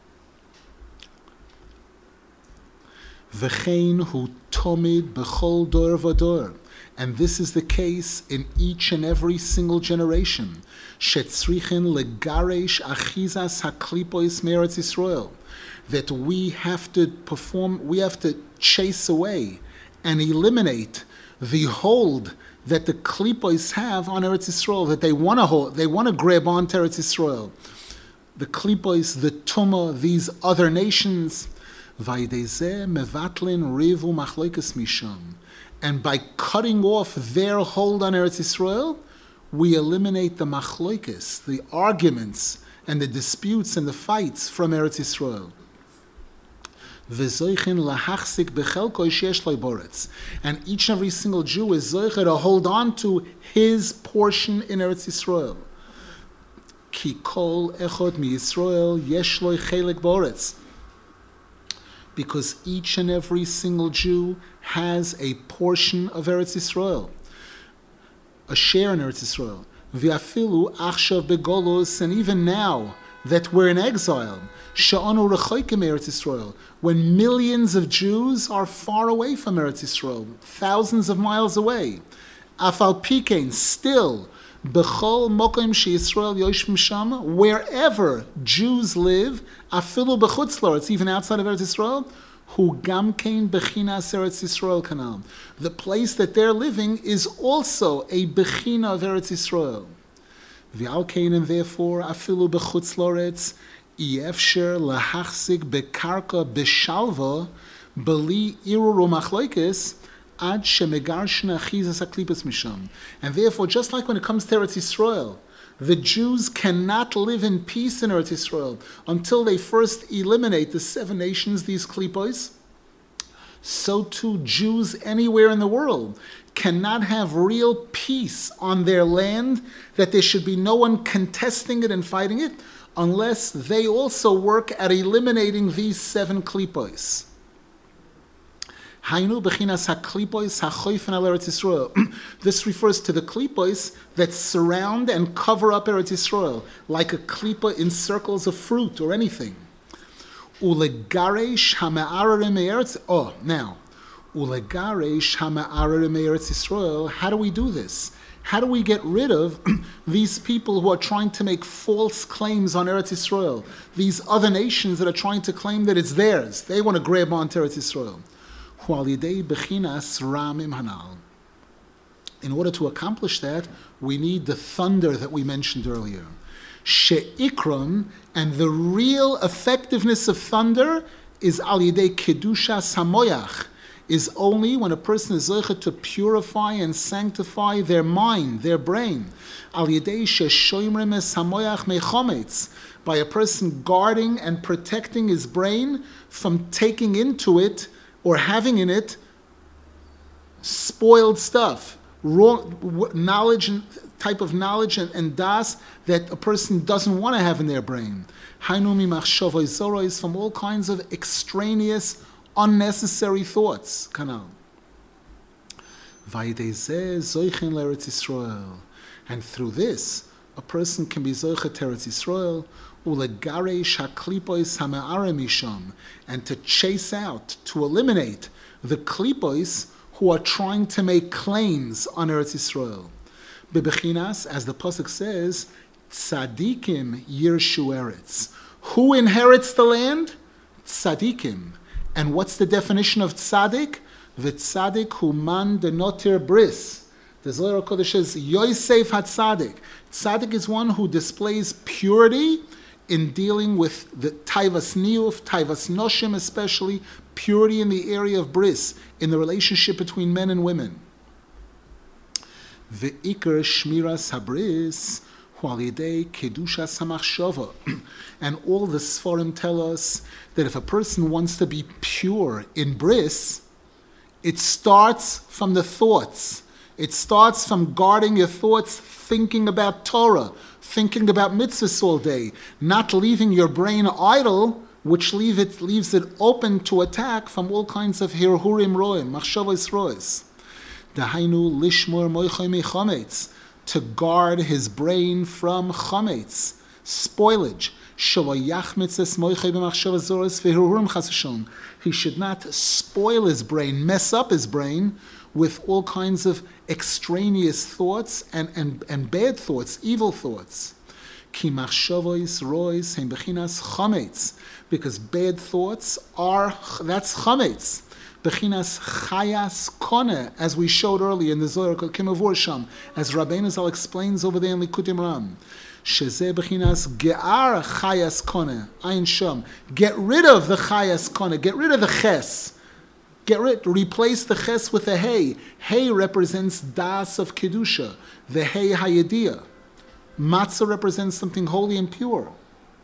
V'chein hu tomid b'chol dor v'dor. And this is the case in each and every single generation. Shetzrichin legaresh achizas haklipois me'eretz Yisrael. That we have to chase away and eliminate the hold that the klipois have on Eretz Yisrael, that they want to hold, they want to grab on to Eretz Yisrael. The klipois, the Tumah, these other nations. Vaydezeh mevatlin rivu machloikas misham. And by cutting off their hold on Eretz Yisrael, we eliminate the machloikis, the arguments and the disputes and the fights from Eretz Yisrael. And each and every single Jew is zoiche to hold on to his portion in Eretz Yisrael. Ki kol echod mi Yisrael yesh lo chelik b'oretz. Because each and every single Jew has a portion of Eretz Yisrael, a share in Eretz Yisrael. V'afilu achshav begolus, and even now that we're in exile, she'anu rechoikim Eretz Yisrael, when millions of Jews are far away from Eretz Yisrael, thousands of miles away. Afal pikein, still, b'chol mokim she'Yisrael yoshvim sham, wherever Jews live, afilu b'chutz la'aretz, even outside of Eretz Yisrael, hu gam kein bechinas Eretz Yisrael kanal. The place that they're living is also a bechina of Eretz Yisrael. V'al kein, and therefore, afilu b'chutz la'aretz, Yefsher lahachzik bekarka beshalva beli irur machloikis ad shemegarshna chizas aklipos misham. And therefore, just like when it comes to Eretz Yisrael, the Jews cannot live in peace in Eretz Yisrael until they first eliminate the 7 nations, these klipos. So too, Jews anywhere in the world cannot have real peace on their land, that there should be no one contesting it and fighting it, unless they also work at eliminating these 7 klipos. Hainu bechinas haklipos hachoifen al Eretz Yisrael. This refers to the klipos that surround and cover up Eretz Yisrael, like a klipa encircles a fruit or anything. Ulegaresh hama'ararim eretz. Oh, now, ulegaresh hama'ararim eretz Yisrael. How do we do this? How do we get rid of these people who are trying to make false claims on Eretz Yisrael? These other nations that are trying to claim that it's theirs. They want to grab onto Eretz Yisrael. In order to accomplish that, we need the thunder that we mentioned earlier. She'ikram, and the real effectiveness of thunder is al yidei kedusha samoyach, is only when a person is zeicha to purify and sanctify their mind, their brain. Al yidei she'shoymrem es samoyach mechometz, by a person guarding and protecting his brain from taking into it or having in it spoiled stuff, wrong knowledge, and type of knowledge and das that a person doesn't want to have in their brain. Hainumi machshavos zoros, from all kinds of extraneous, unnecessary thoughts. Kanal. Vaydezeh zoichin l'Eretz Yisrael, and through this, a person can be zoichet Eretz Yisrael, ulegaresh haklipos hama'arem misham, and to chase out, to eliminate the klipos who are trying to make claims on Eretz Yisrael. Bebechinas, as the pasuk says, tzadikim yirshu eretz. Who inherits the land? Tzadikim. And what's the definition of tzadik? V'tzadik hu man denotir bris. The Zohar Kodesh says, Yosef HaTzadik. Tzadik is one who displays purity in dealing with the taivas niyuf, taivas noshim especially, purity in the area of bris, in the relationship between men and women. Ve'ikar shmiras habris, hualidei kedusha samachshava. And all the Sforim tell us that if a person wants to be pure in bris, it starts from the thoughts. It starts from guarding your thoughts, thinking about Torah, thinking about mitzvahs all day, not leaving your brain idle, which leaves it open to attack from all kinds of hirhurim roim, machshavos rois. Dahainu lishmor moichay mechametz, to guard his brain from chametz, spoilage. He should not spoil his brain, mess up his brain with all kinds of extraneous thoughts and bad thoughts, evil thoughts. Because bad thoughts that's chametz. Bechinas chayas kone, as we showed earlier in the Zohar Kimavur Sham, as Rabbeinu Zal explains over there in Likutei Moharan. Shezeh bechinas ge'ar chayas kone, ayin sham. Get rid of the chayas kone, get rid of the ches. Replace the ches with a hey. Hey represents das of kedusha, the hey hayediyah. Matzah represents something holy and pure.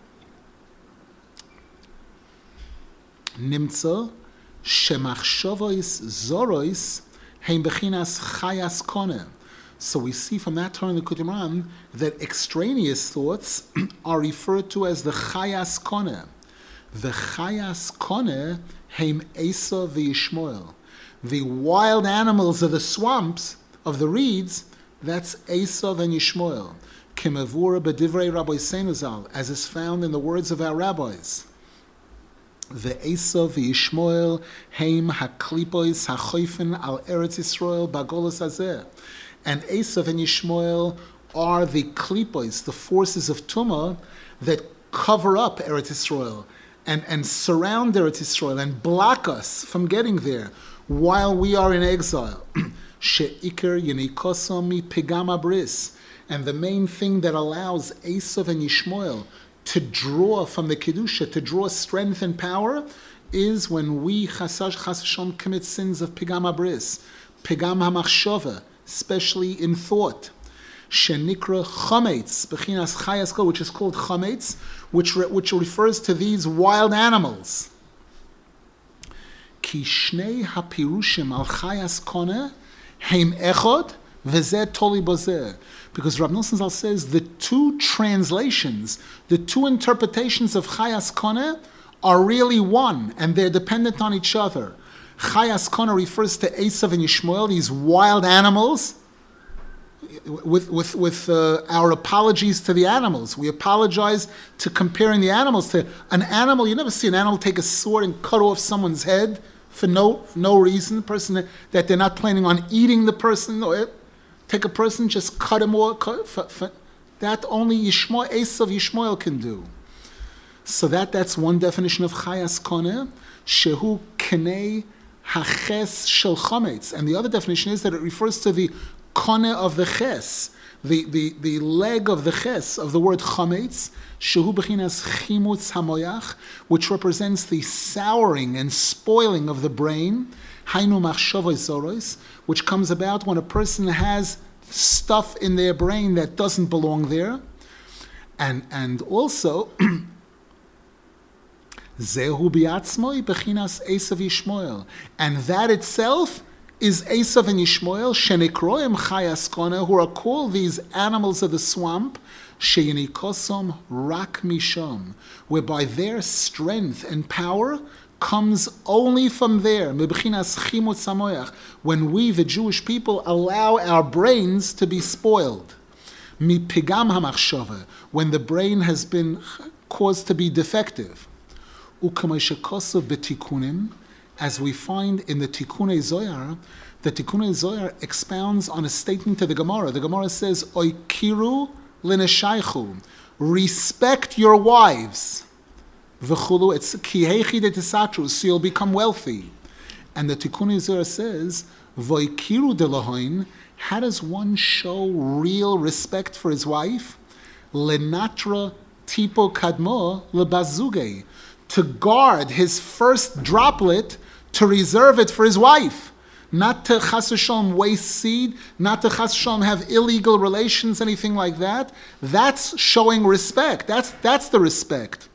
Nimtza shemachshavos zorois heim bechinas chayas koneh. So we see from that turn in the Kutimran that extraneous thoughts are referred to as the chayas koneh. The chayas koneh heim Esa v'Yishmael. The wild animals of the swamps, of the reeds, that's Esav and Yishmael. Kimavura b'divrei Rabbi Seinazal, as is found in the words of our rabbis. The Esav v'Yishmael heim haklipois hachoifen al Eretz Yisrael bagolos hazeh. And Esav and Yishmael are the klipos, the forces of Tumah that cover up Eretz Yisrael and surround Eretz Yisrael and block us from getting there while we are in exile. She'ikar yenikosom mi pigama bris. And the main thing that allows Esav and Yishmael to draw from the Kedusha, to draw strength and power, is when we chas v'shalom commit sins of pigama bris, pigam hamachshava, especially in thought. Shenikra chametz, bechinas chayas kol, which is called chametz, which refers to these wild animals. Ki shnei hapirushim al chayas koneh heim echod v'zeh toli bozeh. Because Rav Nosson Zal says the two translations, the two interpretations of chayas koneh are really one, and they're dependent on each other. Chayas koneh refers to Esav and Yishmael, these wild animals. With our apologies to the animals, we apologize to comparing the animals to an animal. You never see an animal take a sword and cut off someone's head for no reason. Person that they're not planning on eating the person, or take a person, just cut him off. That only Esav Yishmael can do. So that's one definition of chayas koneh, shehu kenei haches shel chametz, and the other definition is that it refers to the koneh of the ches, the leg of the ches of the word chametz, shehu bechinas chimutz hamoyach, which represents the souring and spoiling of the brain, hainu machshavos zoros, which comes about when a person has stuff in their brain that doesn't belong there, and also zehu biatzmoi bechinas Esav Yishmael, and that itself is Esav and Yishmael, shenikroim chayas koneh, who are called these animals of the swamp, sheyenikosom rak misham, whereby their strength and power comes only from there, mebechinas chimutz hamoyach, when we, the Jewish people, allow our brains to be spoiled. Mipigam hamachshava, when the brain has been caused to be defective. Ukameshakosov betikunim, as we find in the Tikunei Zohar, the Tikunei Zohar expounds on a statement to the Gemara. The Gemara says, Oikiru l'neshaychu, respect your wives. V'chulu, it's kihechi de tisatru, so you'll become wealthy. And the Tikunei Zohar says, Voikiru de lahoin, how does one show real respect for his wife? Lenatra tipo kadmo lebazuge, to guard his first droplet, to reserve it for his wife, not to chas v'shalom waste seed, not to chas v'shalom have illegal relations, anything like that. That's showing respect. That's the respect.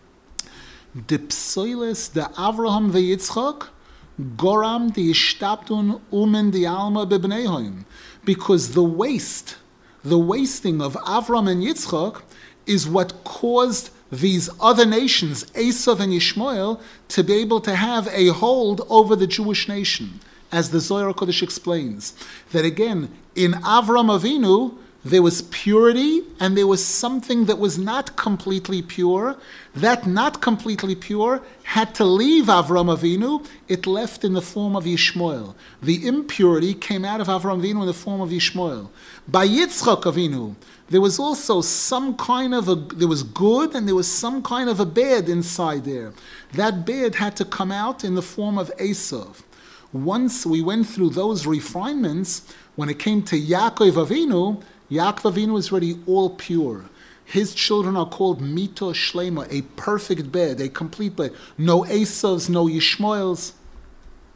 Dipsoiles de Avraham veYitzchak goram de ishtaptun umen de alma bebneihoim, because the wasting of Avram and Yitzchak is what caused these other nations, Esav and Yishmael, to be able to have a hold over the Jewish nation. As the Zohar Kodesh explains, that again, in Avram Avinu, there was purity and there was something that was not completely pure. That not completely pure had to leave Avram Avinu. It left in the form of Yishmael. The impurity came out of Avram Avinu in the form of Yishmael. By Yitzchak Avinu, there was also some kind of there was good and there was some kind of a bad inside there. That bad had to come out in the form of Esav. Once we went through those refinements, when it came to Yaakov Avinu is already all pure. His children are called Mito Shlema, a perfect bed, a complete bed. No Esavs, no Yishmaels.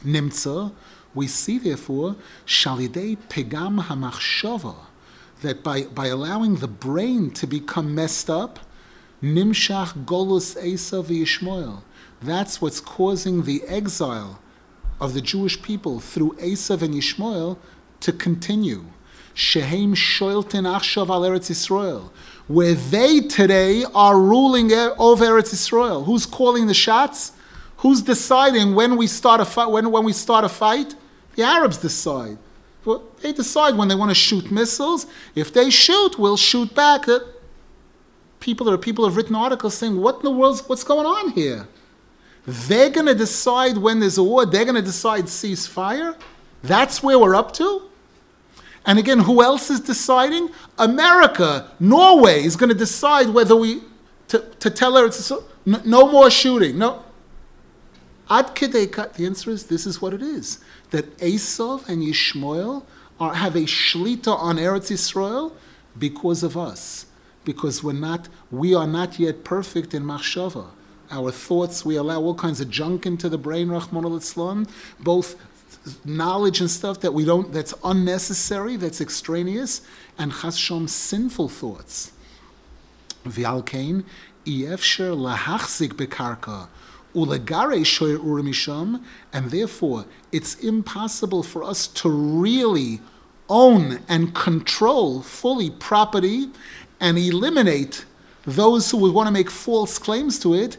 nimtza, we see therefore shalidei pegam hamachshava, that by allowing the brain to become messed up, nimshach golus Esav v'Yishmael, that's what's causing the exile of the Jewish people through Esav and Yishmael to continue. Shehem shoylten achshav al Eretz Yisrael, where they today are ruling over Eretz Yisrael. Who's calling the shots? Who's deciding when we start a fight? When we start a fight, the Arabs decide. Well, they decide when they want to shoot missiles. If they shoot, we'll shoot back. People have written articles saying, "What in the world? What's going on here?" They're going to decide when there's a war. They're going to decide ceasefire. That's where we're up to. And again, who else is deciding? America, Norway is going to decide whether to tell her no more shooting. No. Ad kedei kat. The answer is this is what it is. That Esav and Yishmael have a shlita on Eretz Yisrael because of us. Because we are not yet perfect in machshava. Our thoughts, we allow all kinds of junk into the brain, Rahman al-Islam, both knowledge and stuff that's unnecessary, that's extraneous, and chas v'shalom sinful thoughts. V'al kein, i'efsher lahachzik bekarka, ulegare shoyer ura misham, and therefore it's impossible for us to really own and control fully property and eliminate those who would want to make false claims to it,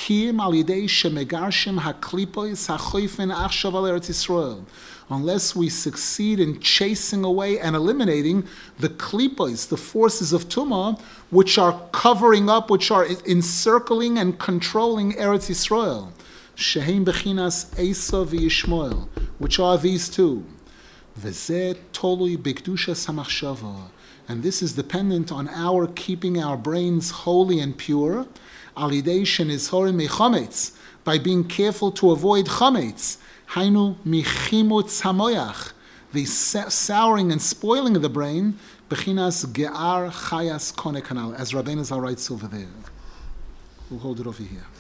unless we succeed in chasing away and eliminating the klipos, the forces of Tumah, which are covering up, which are encircling and controlling Eretz Yisrael. Shehem bechinas Esav v'Yishmael, which are these two. V'zeh tolui b'kedushas hamachshava. And this is dependent on our keeping our brains holy and pure, alidei shenizhorim mechametz, by being careful to avoid chametz, hainu michimutz hamoyach, the souring and spoiling of the brain, bechinas ge'ar chayas kone kanal, as Rabbeinu Zal writes over there. We'll hold it over here.